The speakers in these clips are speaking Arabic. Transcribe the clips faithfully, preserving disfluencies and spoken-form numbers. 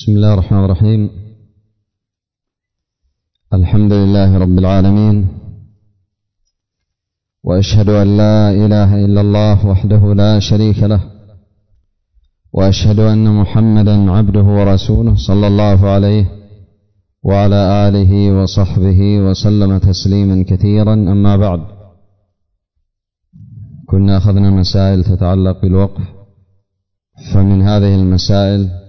بسم الله الرحمن الرحيم. الحمد لله رب العالمين، وأشهد أن لا إله إلا الله وحده لا شريك له، وأشهد أن محمدا عبده ورسوله صلى الله عليه وعلى آله وصحبه وسلم تسليما كثيرا. أما بعد، كنا أخذنا مسائل تتعلق بالوقف، فمن هذه المسائل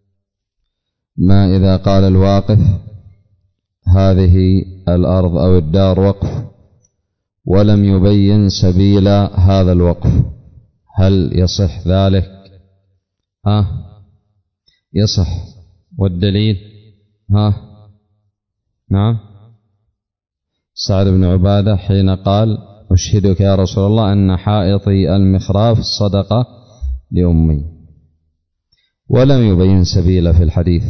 ما إذا قال الواقف هذه الأرض أو الدار وقف ولم يبين سبيل هذا الوقف، هل يصح ذلك؟ ها يصح. والدليل؟ ها نعم، سعد بن عبادة حين قال: أشهدك يا رسول الله أن حائطي المخراف صدقة لأمي، ولم يبين سبيل في الحديث،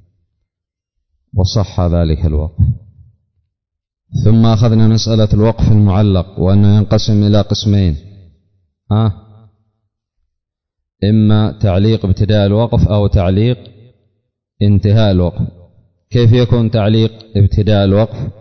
وصح ذلك الوقف. ثم أخذنا مسألة الوقف المعلق، وأنه ينقسم إلى قسمين: ها إما تعليق ابتداء الوقف أو تعليق انتهاء الوقف. كيف يكون تعليق ابتداء الوقف؟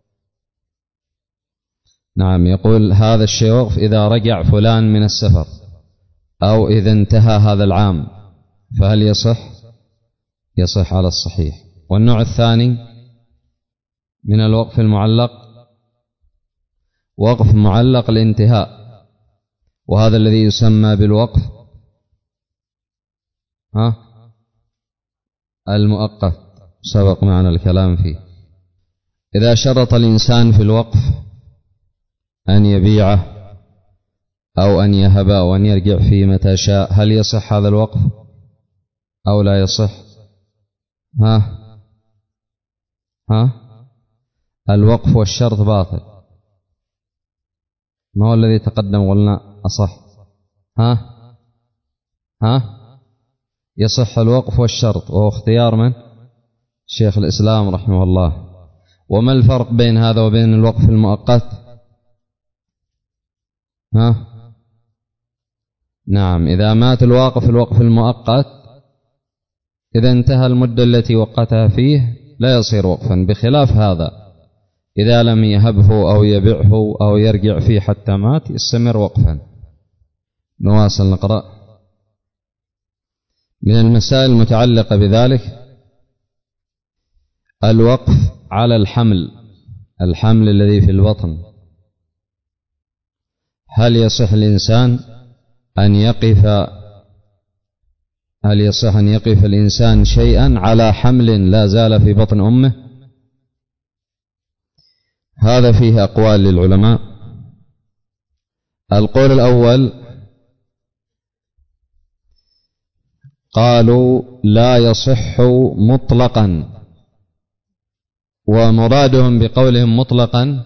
نعم، يقول هذا الشيء وقف إذا رجع فلان من السفر، أو إذا انتهى هذا العام، فهل يصح؟ يصح على الصحيح. والنوع الثاني من الوقف المعلق وقف معلق الانتهاء، وهذا الذي يسمى بالوقف ها المؤقت، سبق معنا الكلام فيه. إذا شرط الإنسان في الوقف أن يبيعه أو أن يهب أو أن يرجع فيه متى شاء، هل يصح هذا الوقف أو لا يصح؟ ها ها الوقف والشرط باطل. ما هو الذي تقدم قلنا أصح؟ ها ها يصح الوقف والشرط، وهو اختيار من؟ شيخ الإسلام رحمه الله. وما الفرق بين هذا وبين الوقف المؤقت؟ ها نعم، إذا مات الواقف الوقف المؤقت، إذا انتهى المدة التي وقتها فيه لا يصير وقفا، بخلاف هذا إذا لم يهبه أو يبيعه أو يرجع فيه حتى مات يستمر وقفا. نواصل نقرأ. من المسائل المتعلقة بذلك الوقف على الحمل، الحمل الذي في البطن، هل يصح الإنسان أن يقف هل يصح أن يقف الإنسان شيئا على حمل لا زال في بطن أمه؟ هذا فيه أقوال للعلماء. القول الأول قالوا لا يصح مطلقا، ومرادهم بقولهم مطلقا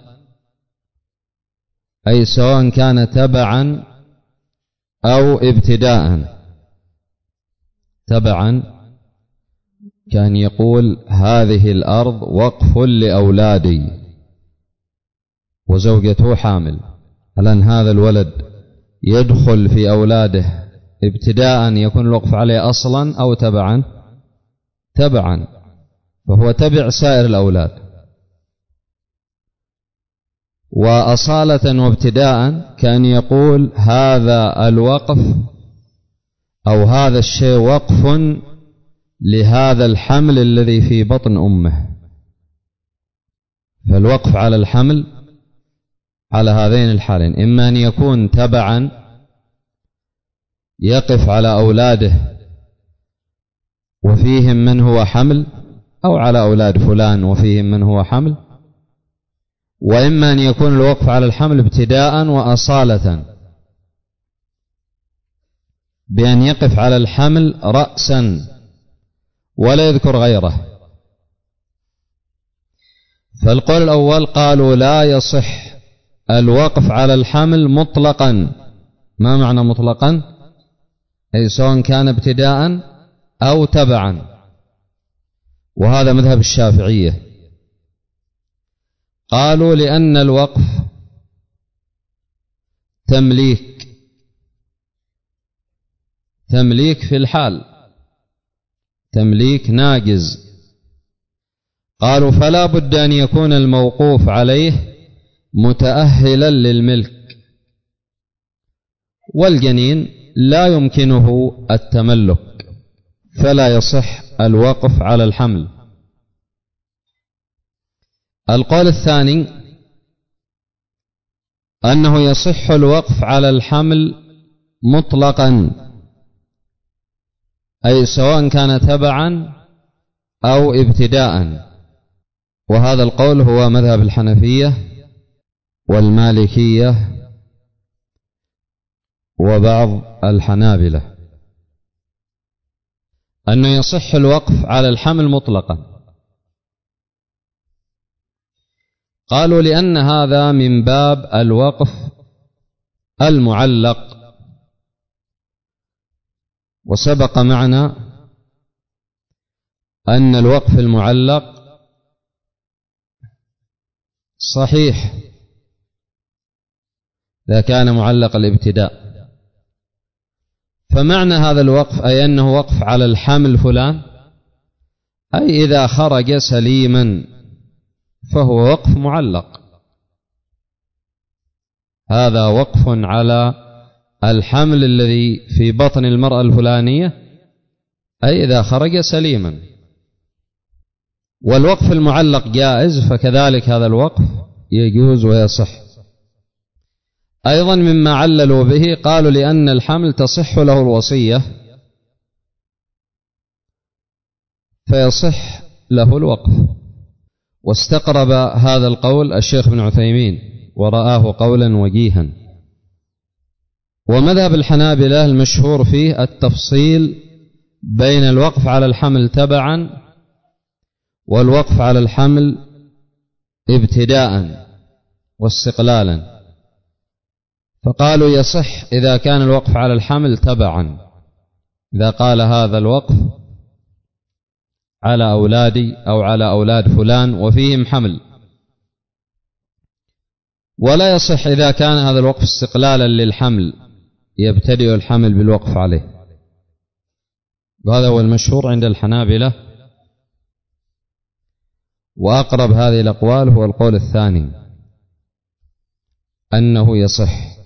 أي سواء كان تبعا أو ابتداء. تبعا كان يقول هذه الأرض وقف لأولادي وزوجته حامل، الآن هذا الولد يدخل في أولاده ابتداء يكون الوقف عليه أصلا أو تبعا؟ تبعا، فهو تبع سائر الأولاد. وأصالة وابتداء كان يقول هذا الوقف أو هذا الشيء وقف لهذا الحمل الذي في بطن أمه. فالوقف على الحمل على هذين الحالين: إما أن يكون تبعا يقف على أولاده وفيهم من هو حمل، أو على أولاد فلان وفيهم من هو حمل، وإما أن يكون الوقف على الحمل ابتداء وأصالة بأن يقف على الحمل رأسا ولا يذكر غيره. فالقول الأول قالوا لا يصح الوقف على الحمل مطلقا. ما معنى مطلقا؟ أي سواء كان ابتداء أو تبعا، وهذا مذهب الشافعية. قالوا لأن الوقف تمليك، تمليك في الحال، تمليك ناقز. قالوا فلا بد أن يكون الموقوف عليه متأهلا للملك، والجنين لا يمكنه التملك، فلا يصح الوقف على الحمل. القول الثاني أنه يصح الوقف على الحمل مطلقا، أي سواء كان تبعا أو ابتداء، وهذا القول هو مذهب الحنفية والمالكية وبعض الحنابلة، أنه يصح الوقف على الحمل مطلقا. قالوا لأن هذا من باب الوقف المعلق، وسبق معنا أن الوقف المعلق صحيح إذا كان معلق الابتداء. فمعنى هذا الوقف أي أنه وقف على الحمل فلان، أي إذا خرج سليما فهو وقف معلق. هذا وقف على الحمل الذي في بطن المرأة الفلانية، أي إذا خرج سليما. والوقف المعلق جائز، فكذلك هذا الوقف يجوز ويصح. أيضا مما عللوا به قالوا لأن الحمل تصح له الوصية فيصح له الوقف. واستقرب هذا القول الشيخ ابن عثيمين ورآه قولا وجيها. ومذهب الحنابلة المشهور فيه التفصيل بين الوقف على الحمل تبعا والوقف على الحمل ابتداء واستقلالا، فقالوا يصح إذا كان الوقف على الحمل تبعا، إذا قال هذا الوقف على أولادي أو على أولاد فلان وفيهم حمل، ولا يصح إذا كان هذا الوقف استقلالا للحمل يبتدئ الحمل بالوقف عليه. وهذا هو المشهور عند الحنابلة، وأقرب هذه الأقوال هو القول الثاني أنه يصح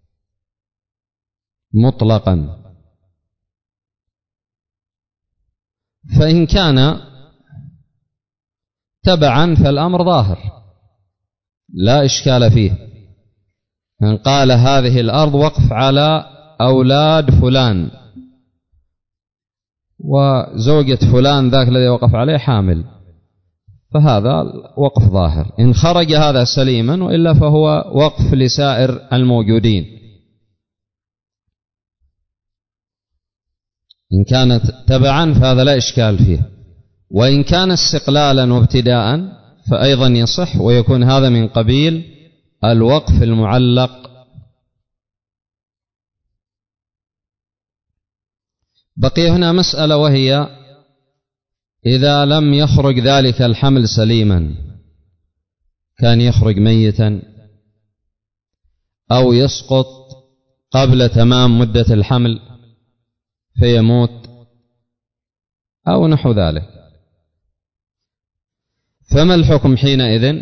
مطلقا. فإن كان تبعا فالأمر ظاهر لا إشكال فيه. من قال هذه الأرض وقف على أولاد فلان وزوجة فلان ذاك الذي وقف عليه حامل، فهذا وقف ظاهر. إن خرج هذا سليما، وإلا فهو وقف لسائر الموجودين. إن كانت تبعا فهذا لا إشكال فيه، وإن كان استقلالا وابتداء فأيضا يصح، ويكون هذا من قبيل الوقف المعلق. بقي هنا مسألة، وهي إذا لم يخرج ذلك الحمل سليما، كان يخرج ميتا أو يسقط قبل تمام مدة الحمل فيموت أو نحو ذلك، فما الحكم حينئذ؟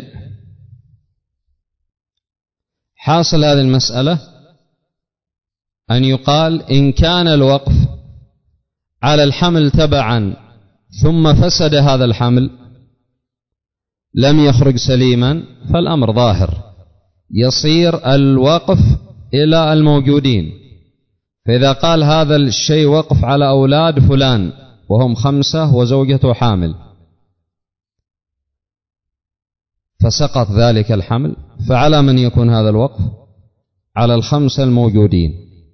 حاصل هذه المسألة أن يقال إن كان الوقف على الحمل تبعا ثم فسد هذا الحمل لم يخرج سليما فالأمر ظاهر، يصير الوقف إلى الموجودين. فإذا قال هذا الشيء وقف على أولاد فلان وهم خمسة وزوجته حامل، فسقط ذلك الحمل، فعلى من يكون هذا الوقف؟ على الخمسة الموجودين.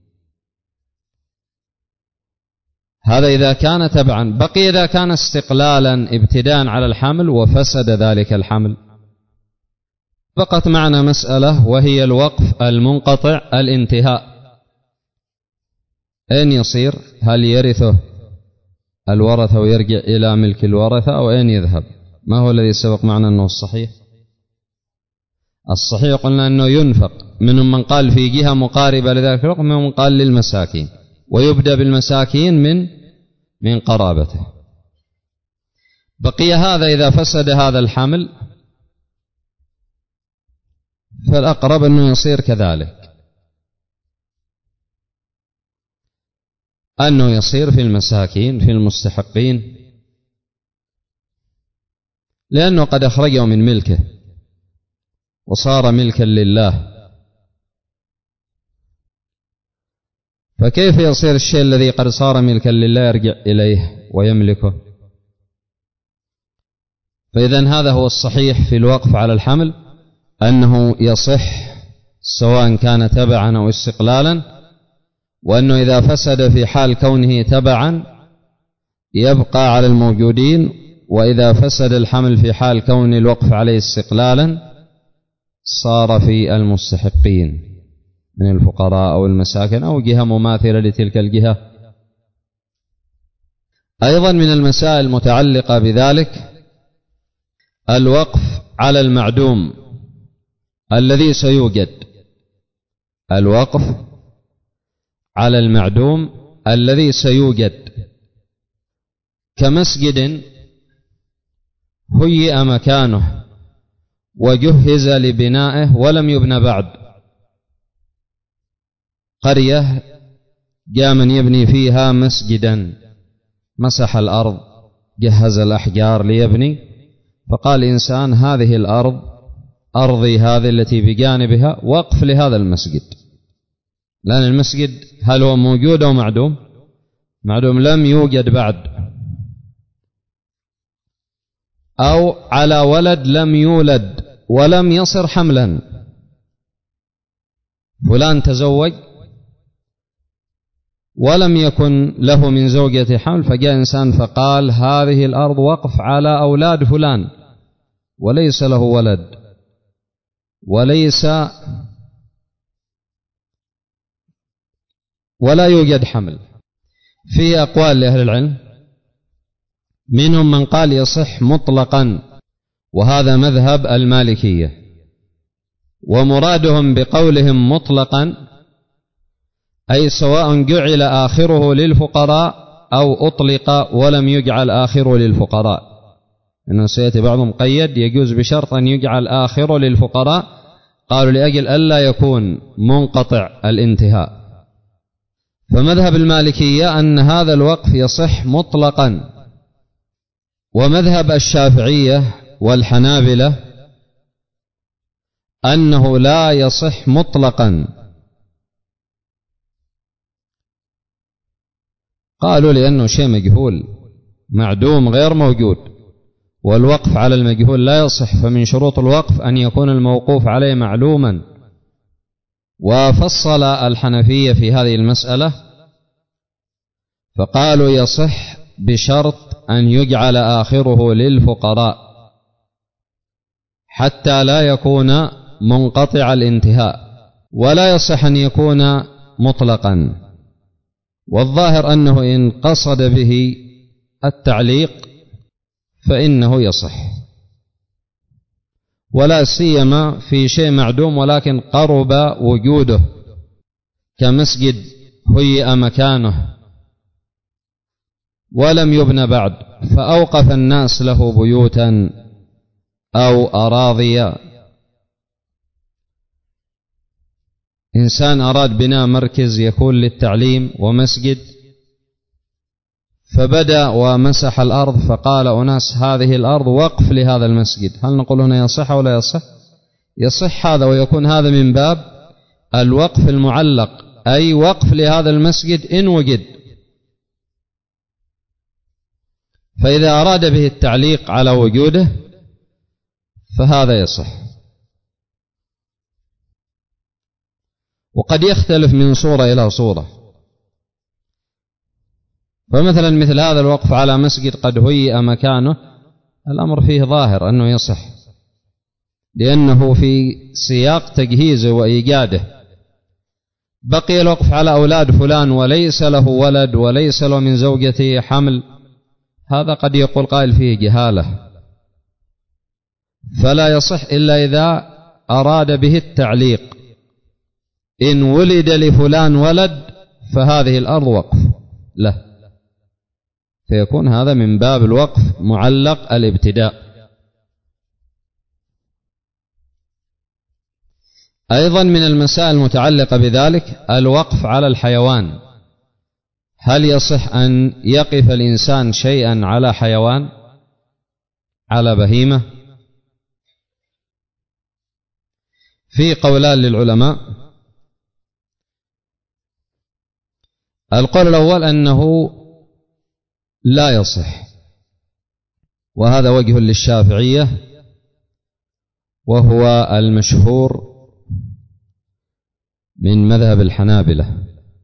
هذا إذا كان تبعا. بقي إذا كان استقلالا ابتداء على الحمل وفسد ذلك الحمل. بقت معنا مسألة، وهي الوقف المنقطع الانتهاء. أين يصير؟ هل يرثه الورثة ويرجع إلى ملك الورثة، أو أين يذهب؟ ما هو الذي سبق معنا أنه الصحيح؟ الصحيح قلنا أنه ينفق. منهم من قال في جهة مقاربة لذلك الوقف، منهم من قال للمساكين، ويبدأ بالمساكين من من قرابته. بقي هذا إذا فسد هذا الحمل فالأقرب أنه يصير كذلك، أنه يصير في المساكين في المستحقين، لأنه قد أخرجه من ملكه وصار ملكا لله، فكيف يصير الشيء الذي قد صار ملكا لله يرجع إليه ويملكه؟ فإذن هذا هو الصحيح في الوقف على الحمل، أنه يصح سواء كان تبعا أو استقلالا، وأنه إذا فسد في حال كونه تبعا يبقى على الموجودين، وإذا فسد الحمل في حال كون الوقف عليه استقلالا صار في المستحقين من الفقراء أو المساكن أو جهة مماثلة لتلك الجهة. أيضا من المسائل المتعلقة بذلك الوقف على المعدوم الذي سيوجد، الوقف على المعدوم الذي سيوجد كمسجد هيئ مكانه وجهز لبنائه ولم يبنى بعد، قرية جاء من يبني فيها مسجدا، مسح الأرض جهز الأحجار ليبني، فقال إنسان هذه الأرض أرضي هذه التي بجانبها وقف لهذا المسجد، لأن المسجد هل هو موجود أو معدوم؟ معدوم، لم يوجد بعد، أو على ولد لم يولد ولم يصر حملا، فلان تزوج ولم يكن له من زوجته حمل، فجاء إنسان فقال هذه الأرض وقف على أولاد فلان وليس له ولد وليس ولا يوجد حمل. في أقوال لأهل العلم، منهم من قال يصح مطلقا، وهذا مذهب المالكية، ومرادهم بقولهم مطلقا أي سواء جعل آخره للفقراء أو أطلق ولم يجعل آخره للفقراء، إنه سيأتي بعضهم قيد يجوز بشرط أن يجعل آخره للفقراء، قالوا لأجل ألا يكون منقطع الانتهاء. فمذهب المالكية أن هذا الوقف يصح مطلقا، ومذهب الشافعية والحنابلة أنه لا يصح مطلقا، قالوا لأنه شيء مجهول معدوم غير موجود، والوقف على المجهول لا يصح، فمن شروط الوقف أن يكون الموقوف عليه معلوما. وفصل الحنفية في هذه المسألة فقالوا يصح بشرط أن يجعل آخره للفقراء حتى لا يكون منقطع الانتهاء، ولا يصح أن يكون مطلقا. والظاهر أنه إن قصد به التعليق فإنه يصح، ولا سيما في شيء معدوم ولكن قرب وجوده كمسجد هيئ مكانه ولم يبنى بعد، فأوقف الناس له بيوتا أو أراضيا. إنسان أراد بناء مركز يكون للتعليم ومسجد، فبدأ ومسح الأرض، فقال أناس هذه الأرض وقف لهذا المسجد، هل نقول هنا يصح أو لا يصح؟ يصح هذا، ويكون هذا من باب الوقف المعلق، أي وقف لهذا المسجد إن وجد. فإذا أراد به التعليق على وجوده فهذا يصح. وقد يختلف من صورة إلى صورة، فمثلا مثل هذا الوقف على مسجد قد هيئ مكانه الأمر فيه ظاهر أنه يصح، لأنه في سياق تجهيزه وإيجاده. بقي الوقف على أولاد فلان وليس له ولد وليس له من زوجته حمل، هذا قد يقول قائل فيه جهالة، فلا يصح إلا إذا أراد به التعليق، إن ولد لفلان ولد فهذه الأرض وقف له، فيكون هذا من باب الوقف معلق الابتداء. أيضا من المسائل المتعلقة بذلك الوقف على الحيوان. هل يصح أن يقف الإنسان شيئا على حيوان، على بهيمة؟ في قولان للعلماء. القول الأول أنه لا يصح، وهذا وجه للشافعية وهو المشهور من مذهب الحنابلة،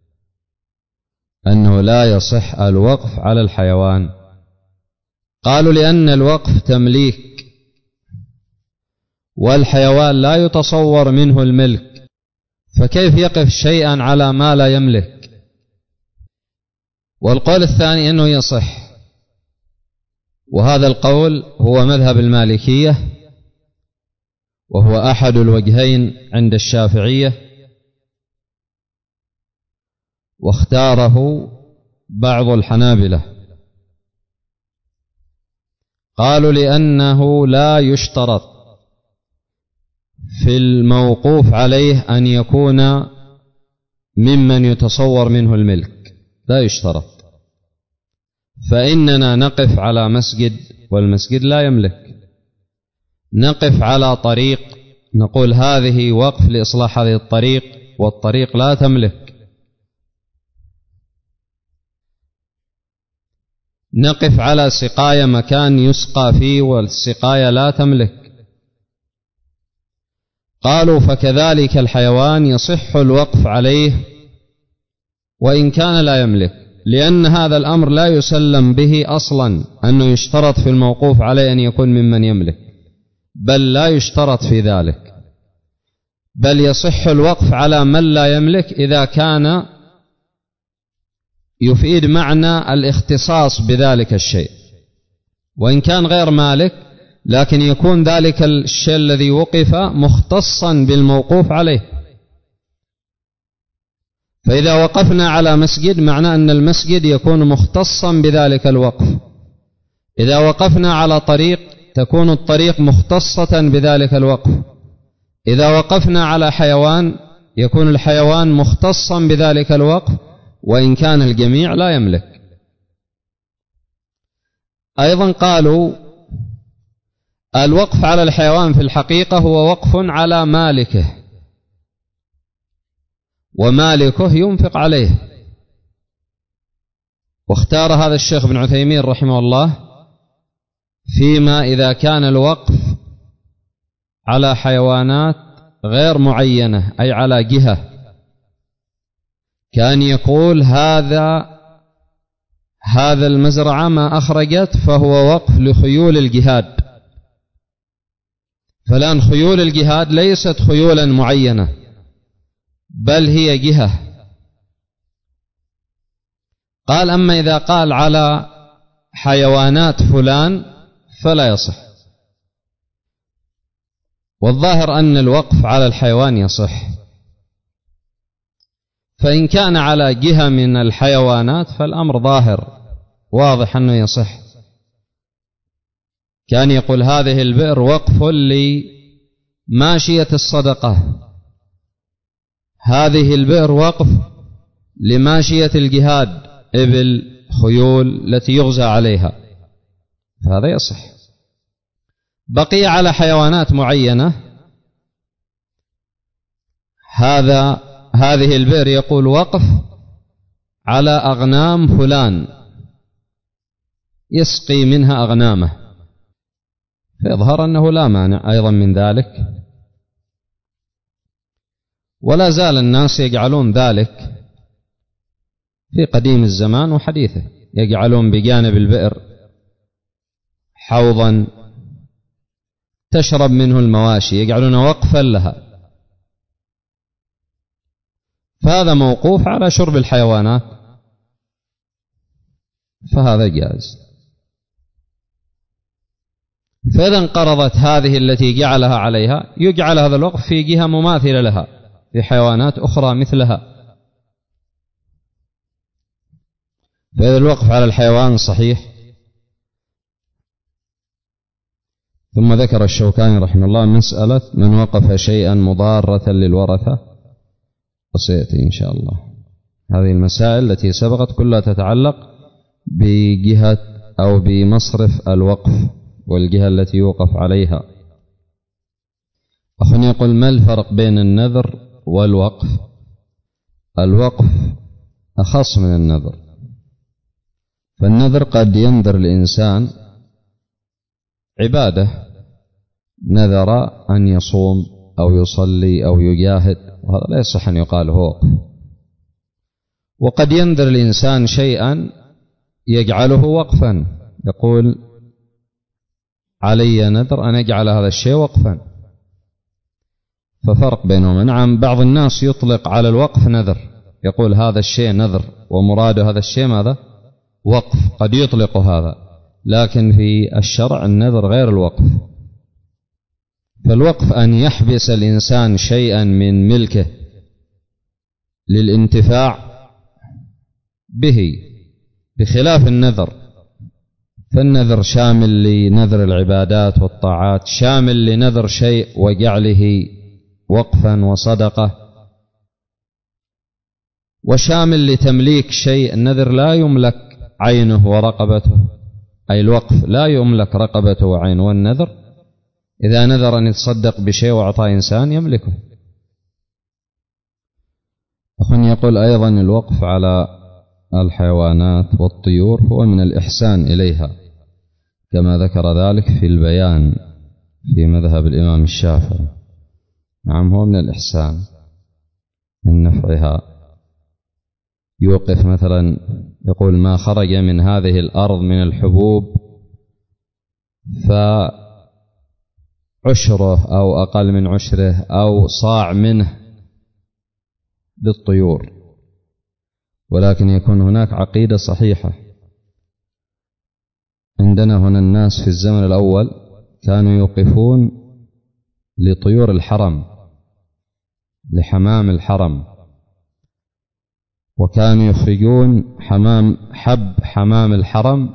أنه لا يصح الوقف على الحيوان. قالوا لأن الوقف تمليك، والحيوان لا يتصور منه الملك، فكيف يقف شيئا على ما لا يملك؟ والقول الثاني أنه يصح، وهذا القول هو مذهب المالكية، وهو أحد الوجهين عند الشافعية، واختاره بعض الحنابلة. قالوا لأنه لا يشترط في الموقوف عليه أن يكون ممن يتصور منه الملك، لا يشترط. فإننا نقف على مسجد والمسجد لا يملك، نقف على طريق نقول هذه وقف لإصلاح هذه الطريق والطريق لا تملك، نقف على سقاية مكان يسقى فيه والسقاية لا تملك. قالوا فكذلك الحيوان يصح الوقف عليه وإن كان لا يملك، لأن هذا الأمر لا يسلم به أصلا أنه يشترط في الموقوف عليه أن يكون ممن يملك، بل لا يشترط في ذلك، بل يصح الوقف على من لا يملك إذا كان يفيد معنى الاختصاص بذلك الشيء، وإن كان غير مالك لكن يكون ذلك الشيء الذي وقف مختصا بالموقوف عليه. فإذا وقفنا على مسجد معنى أن المسجد يكون مختصا بذلك الوقف، إذا وقفنا على طريق تكون الطريق مختصة بذلك الوقف، إذا وقفنا على حيوان يكون الحيوان مختصا بذلك الوقف وإن كان الجميع لا يملك. أيضا قالوا الوقف على الحيوان في الحقيقة هو وقف على مالكه، ومالكه ينفق عليه. واختار هذا الشيخ بن عثيمين رحمه الله فيما إذا كان الوقف على حيوانات غير معينة، أي على جهة، كان يقول هذا هذا المزرعة ما أخرجت فهو وقف لخيول الجهاد، فلان خيول الجهاد ليست خيولا معينة بل هي جهة. قال أما إذا قال على حيوانات فلان فلا يصح. والظاهر أن الوقف على الحيوان يصح، فإن كان على جهة من الحيوانات فالأمر ظاهر واضح أنه يصح. كان يقول هذه البئر وقف لماشية الصدقة، هذه البئر وقف لماشية الجهاد، إبل خيول التي يغزى عليها، فهذا يصح. بقي على حيوانات معينة، هذا هذه البئر يقول وقف على أغنام فلان يسقي منها أغنامه، فيظهر أنه لا مانع أيضا من ذلك. ولا زال الناس يجعلون ذلك في قديم الزمان وحديثه، يجعلون بجانب البئر حوضا تشرب منه المواشي، يجعلون وقفا لها، فهذا موقوف على شرب الحيوانات، فهذا جائز. فإذا انقرضت هذه التي جعلها عليها يجعل هذا الوقف في جهة مماثلة لها في حيوانات أخرى مثلها. فإذا الوقف على الحيوان صحيح. ثم ذكر الشوكاني رحمه الله مسألة من وقف شيئا مضارة للورثة، وسيأتي إن شاء الله. هذه المسائل التي سبقت كلها تتعلق بجهة أو بمصرف الوقف والجهة التي يوقف عليها. أخ يقول: ما الفرق بين النذر والوقف؟ الوقف أخص من النذر. فالنذر قد ينذر الإنسان عبادة، نذر أن يصوم أو يصلي أو يجاهد، وهذا لا يصح أن يقال هو وقف. وقد ينذر الإنسان شيئا يجعله وقفا، يقول: علي نذر أن أجعل هذا الشيء وقفا. ففرق بينهما. نعم، بعض الناس يطلق على الوقف نذر، يقول هذا الشيء نذر ومراد هذا الشيء ماذا؟ وقف. قد يطلق هذا، لكن في الشرع النذر غير الوقف. فالوقف أن يحبس الإنسان شيئا من ملكه للانتفاع به، بخلاف النذر. فالنذر شامل لنذر العبادات والطاعات، شامل لنذر شيء وجعله وقفا وصدقة، وشامل لتمليك شيء. النذر لا يملك عينه ورقبته، أي الوقف لا يملك رقبته وعينه. والنذر إذا نذر أن يتصدق بشيء وأعطاه إنسان يملكه. أخ يقول أيضا: الوقف على الحيوانات والطيور هو من الإحسان إليها، كما ذكر ذلك في البيان في مذهب الإمام الشافعي. نعم، هو من الإحسان من نفعها. يوقف مثلا، يقول: ما خرج من هذه الأرض من الحبوب فعشره أو أقل من عشره أو صاع منه للطيور. ولكن يكون هناك عقيدة صحيحة. عندنا هنا الناس في الزمن الأول كانوا يوقفون لطيور الحرم، لحمام الحرم، وكانوا يخرجون حمام حب حمام الحرم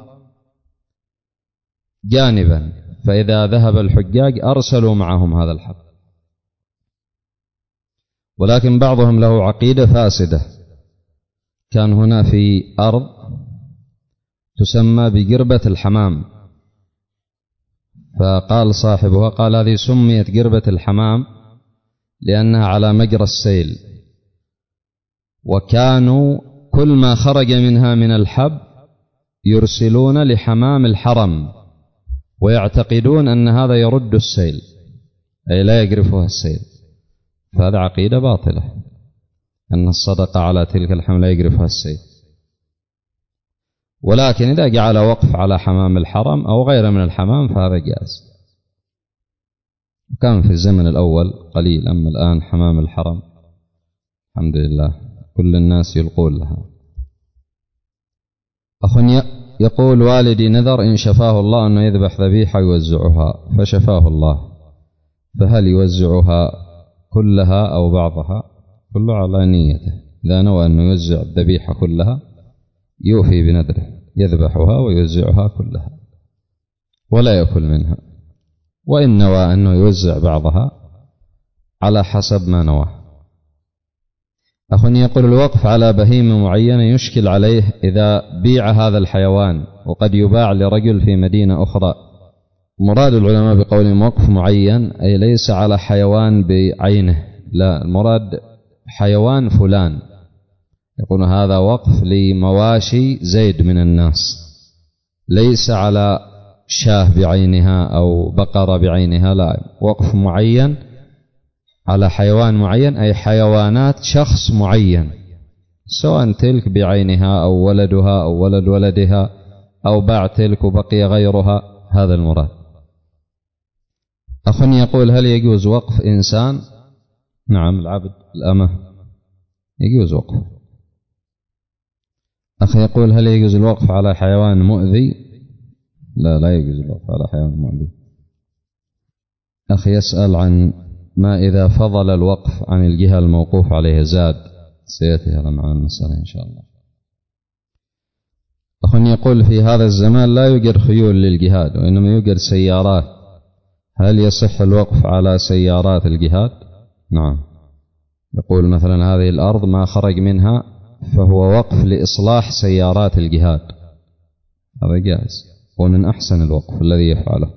جانبا، فإذا ذهب الحجاج أرسلوا معهم هذا الحب. ولكن بعضهم له عقيدة فاسدة. كان هنا في أرض تسمى بقربة الحمام، فقال صاحبها، قال: هذه سميت قربة الحمام لأنها على مجرى السيل، وكانوا كل ما خرج منها من الحب يرسلون لحمام الحرم، ويعتقدون أن هذا يرد السيل، أي لا يقرفها السيل. فهذا عقيدة باطلة، أن الصدقة على تلك الحمام لا يقرفها السيل. ولكن إذا جعل وقف على حمام الحرم أو غيره من الحمام فهذا جائز. وكان في الزمن الأول قليل، أما الآن حمام الحرم الحمد لله كل الناس يلقون لها. أخ يقول: والدي نذر إن شفاه الله أنه يذبح ذبيحة يوزعها، فشفاه الله، فهل يوزعها كلها أو بعضها؟ كله على نيته. إذا نوى أنه يوزع الذبيحة كلها يوفي بنذره، يذبحها ويوزعها كلها ولا يأكل منها. وإن نوى أنه يوزع بعضها على حسب ما نوى. أخ يقول: الوقف على بهيمة معينة يشكل عليه إذا بيع هذا الحيوان، وقد يباع لرجل في مدينة أخرى. مراد العلماء بقولهم وقف معين أي ليس على حيوان بعينه، لا، المراد حيوان فلان. يقول هذا وقف لمواشي زيد من الناس، ليس على شاه بعينها أو بقرة بعينها، لا، وقف معين على حيوان معين، أي حيوانات شخص معين، سواء تلك بعينها أو ولدها أو ولد ولدها أو باع تلك وبقي غيرها. هذا المراد. أخ يقول: هل يجوز وقف إنسان؟ نعم، العبد الأمة يجوز وقف. أخ يقول: هل يجوز الوقف على حيوان مؤذي؟ لا، لا يجوز الوقف على حيوان مؤذي. أخ يسأل عن ما إذا فضل الوقف عن الجهة الموقوف عليه زاد، سيأتي هذا معنا المسألة إن شاء الله. أخ يقول في هذا الزمان لا يوجد خيول للجهاد وإنما يوجد سيارات، هل يصح الوقف على سيارات الجهاد؟ نعم. يقول مثلا هذه الأرض ما خرج منها فهو وقف لإصلاح سيارات الجهاد، هذا جائز ومن أحسن الوقف الذي يفعله.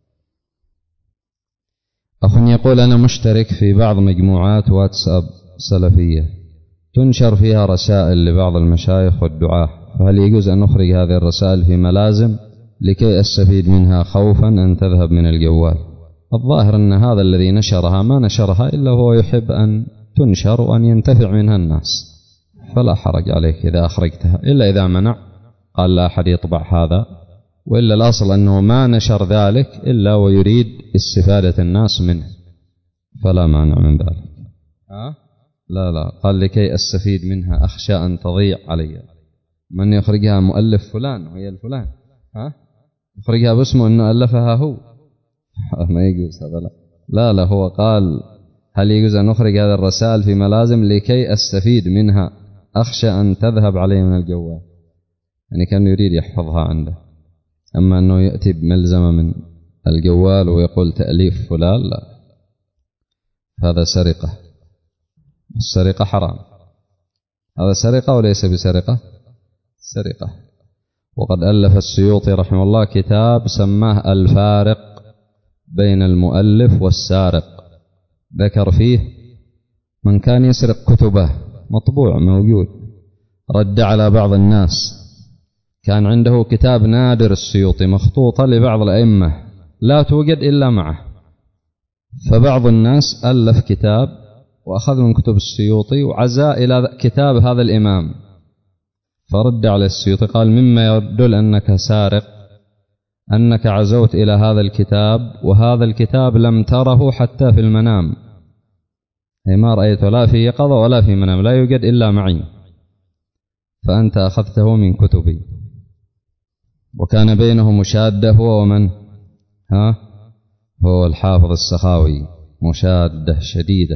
أخ يقول أنا مشترك في بعض مجموعات واتساب سلفية تنشر فيها رسائل لبعض المشايخ والدعاة، فهل يجوز أن نخرج هذه الرسائل في ملازم لكي أستفيد منها خوفا أن تذهب من الجوال؟ الظاهر أن هذا الذي نشرها ما نشرها إلا هو يحب أن تنشر وأن ينتفع منها الناس، فلا حرج عليك إذا أخرجتها، إلا إذا منع قال لا أحد يطبع هذا، وإلا الأصل أنه ما نشر ذلك إلا ويريد استفادة الناس منه، فلا مانع من ذلك. أه؟ لا لا قال لكي أستفيد منها أخشى أن تضيع علي، من يخرجها مؤلف فلان وهي الفلان، ها يخرجها باسمه أنه ألفها هو ما يجوز هذا. لا لا لا هو قال هل يجوز أن نخرج هذه الرسائل في ملازم لكي أستفيد منها أخشى أن تذهب علي من الجوال، يعني كان يريد يحفظها عنده. أما أنه يأتي بملزمة من الجوال ويقول تأليف فلان لا، هذا سرقة، السرقة حرام، هذا سرقة وليس بسرقة، سرقة. وقد ألف السيوطي رحمه الله كتاب سماه الفارق بين المؤلف والسارق، ذكر فيه من كان يسرق كتبه مطبوع موجود، رد على بعض الناس، كان عنده كتاب نادر السيوطي مخطوطة لبعض الأئمة لا توجد إلا معه، فبعض الناس ألف كتاب وأخذ من كتب السيوطي وعزا إلى كتاب هذا الإمام، فرد على السيوطي قال مما يدل أنك سارق أنك عزوت إلى هذا الكتاب وهذا الكتاب لم تره حتى في المنام، أي ما رأيته لا في يقظة ولا في منام، لا يوجد إلا معي، فأنت أخذته من كتبي. وكان بينه مشادة هو ومن ها هو الحافظ السخاوي، مشادة شديدة،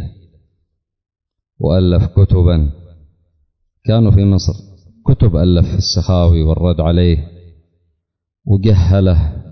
وألف كتبا، كانوا في مصر كتب ألف السخاوي والرد عليه وجهله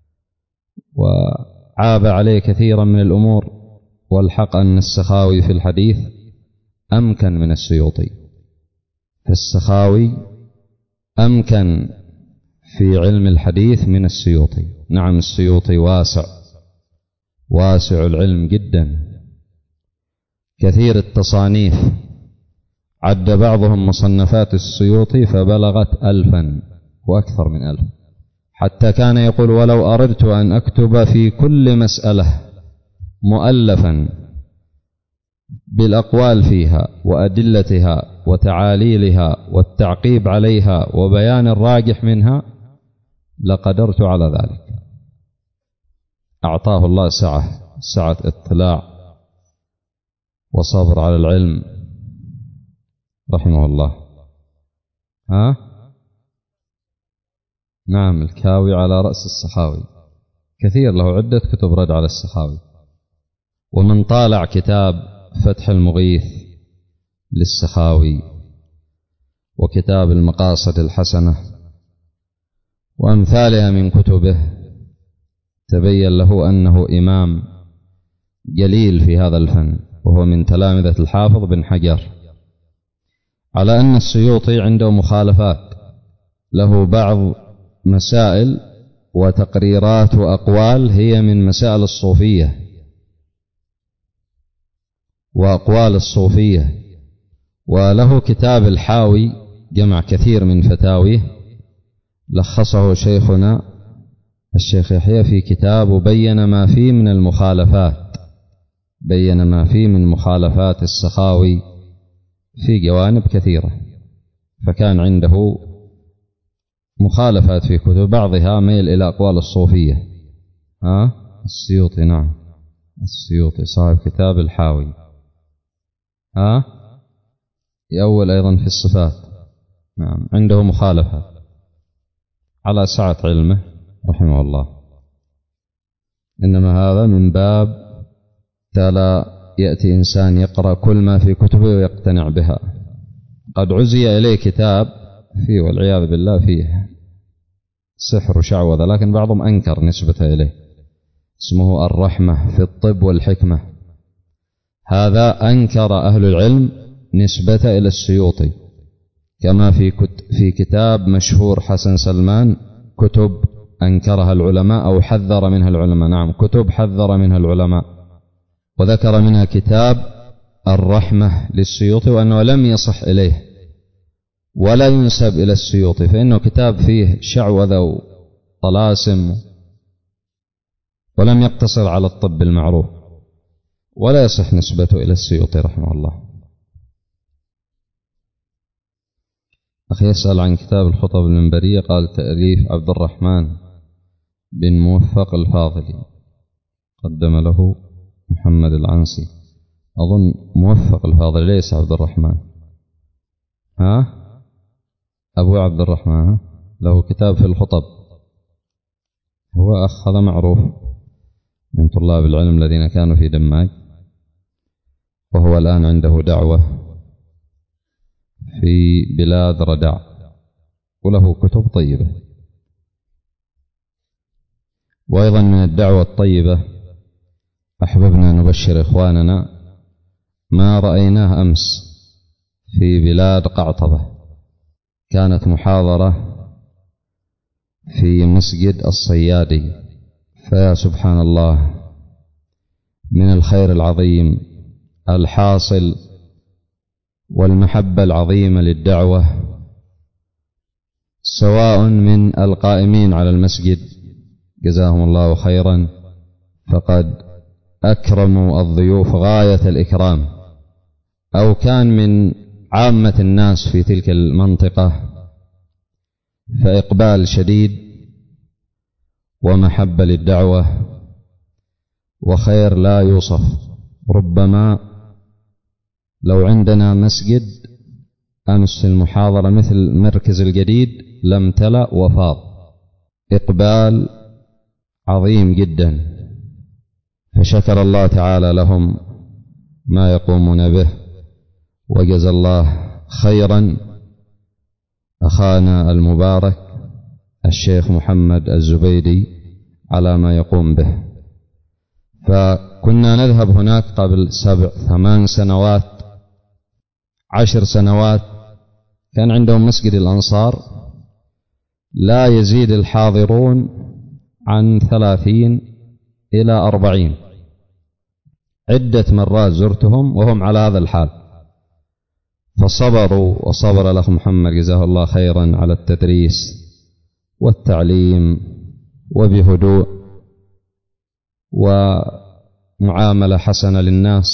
وعاب عليه كثيرا من الأمور، والحق أن السخاوي في الحديث أمكن من السيوطي، فالسخاوي أمكن في علم الحديث من السيوطي. نعم السيوطي واسع واسع العلم جدا، كثير التصانيف، عد بعضهم مصنفات السيوطي فبلغت ألفا وأكثر من ألف، حتى كان يقول ولو أردت أن أكتب في كل مسألة مؤلفا بالأقوال فيها وأدلتها وتعاليلها والتعقيب عليها وبيان الراجح منها لقدرت على ذلك. أعطاه الله سعة سعة اطلاع وصبر على العلم رحمه الله. ها؟ نعم الكاوي على رأس السخاوي، كثير له عدة كتب رد على السخاوي. ومن طالع كتاب فتح المغيث للسخاوي وكتاب المقاصد الحسنة وأمثالها من كتبه تبين له أنه إمام جليل في هذا الفن، وهو من تلامذة الحافظ بن حجر، على أن السيوطي عنده مخالفات، له بعض مسائل وتقريرات وأقوال هي من مسائل الصوفية وأقوال الصوفية، وله كتاب الحاوي جمع كثير من فتاويه لخصه شيخنا الشيخ يحيى في كتاب وبين ما فيه من المخالفات، بين ما فيه من مخالفات السخاوي في جوانب كثيرة، فكان عنده مخالفات في كتب بعضها ميل إلى أقوال الصوفية. ها السيوطي، نعم السيوطي صاحب كتاب الحاوي، ها يأول أيضا في الصفات، نعم عنده مخالفة على سعة علمه رحمه الله. إنما هذا من باب تلا يأتي إنسان يقرأ كل ما في كتبه ويقتنع بها. قد عزي إليه كتاب فيه والعياذ بالله فيه سحر وشعوذة، لكن بعضهم أنكر نسبته إليه. اسمه الرحمة في الطب والحكمة. هذا أنكر أهل العلم نسبته إلى السيوطي، كما في في كتاب مشهور حسن سلمان كتب أنكرها العلماء أو حذر منها العلماء. نعم، كتب حذر منها العلماء، وذكر منها كتاب الرحمة للسيوطي، وأنه لم يصح إليه ولا ينسب إلى السيوطي، فإنه كتاب فيه شعوذة وطلاسم، ولم يقتصر على الطب المعروف، ولا يصح نسبته إلى السيوطي رحمه الله. أخي يسأل عن كتاب الخطب المنبرية، قال تأليف عبد الرحمن بن موفق الفاضلي، قدم له محمد العنسي. أظن موفق الفاضلي ليس عبد الرحمن. ها أبو عبد الرحمن له كتاب في الخطب، هو أخ هذا معروف من طلاب العلم الذين كانوا في دماج، وهو الآن عنده دعوة في بلاد ردع، وله كتب طيبة. وأيضا من الدعوة الطيبة أحببنا نبشر إخواننا ما رأيناه أمس في بلاد قعطبة. كانت محاضرة في مسجد الصيادي، فيا سبحان الله من الخير العظيم الحاصل والمحبة العظيمة للدعوة، سواء من القائمين على المسجد جزاهم الله خيرا، فقد أكرموا الضيوف غاية الإكرام، أو كان من عامة الناس في تلك المنطقة، فإقبال شديد ومحبة للدعوة وخير لا يوصف. ربما لو عندنا مسجد أمس المحاضرة مثل مركز الجديد لم تلأ وفاض، إقبال عظيم جدا، فشكر الله تعالى لهم ما يقومون به، وجزى الله خيرا أخانا المبارك الشيخ محمد الزبيدي على ما يقوم به. فكنا نذهب هناك قبل سبع ثمان سنوات عشر سنوات، كان عندهم مسجد الأنصار لا يزيد الحاضرون عن ثلاثين إلى أربعين. عدة مرات زرتهم وهم على هذا الحال، فصبروا وصبر الأخ محمد جزاه الله خيرا على التدريس والتعليم، وبهدوء ومعاملة حسنة للناس.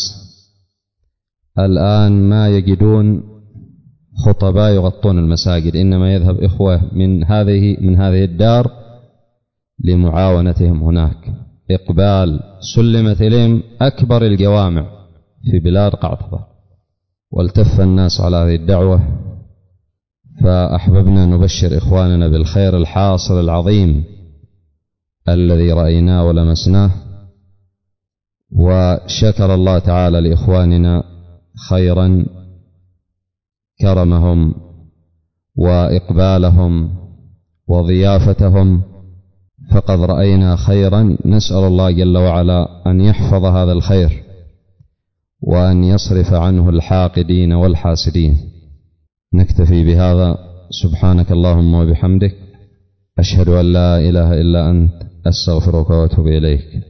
الآن ما يجدون خطباء يغطون المساجد، إنما يذهب إخوة من هذه من هذه الدار لمعاونتهم هناك. إقبال سلمت إليهم أكبر الجوامع في بلاد قعطبة، والتف الناس على هذه الدعوة، فأحببنا نبشر إخواننا بالخير الحاصل العظيم الذي رأيناه ولمسناه. وشكر الله تعالى لإخواننا خيرا كرمهم وإقبالهم وضيافتهم، فقد رأينا خيرا، نسأل الله جل وعلا أن يحفظ هذا الخير وأن يصرف عنه الحاقدين والحاسدين. نكتفي بهذا، سبحانك اللهم وبحمدك، أشهد أن لا إله إلا أنت، أستغفرك وأتوب إليك.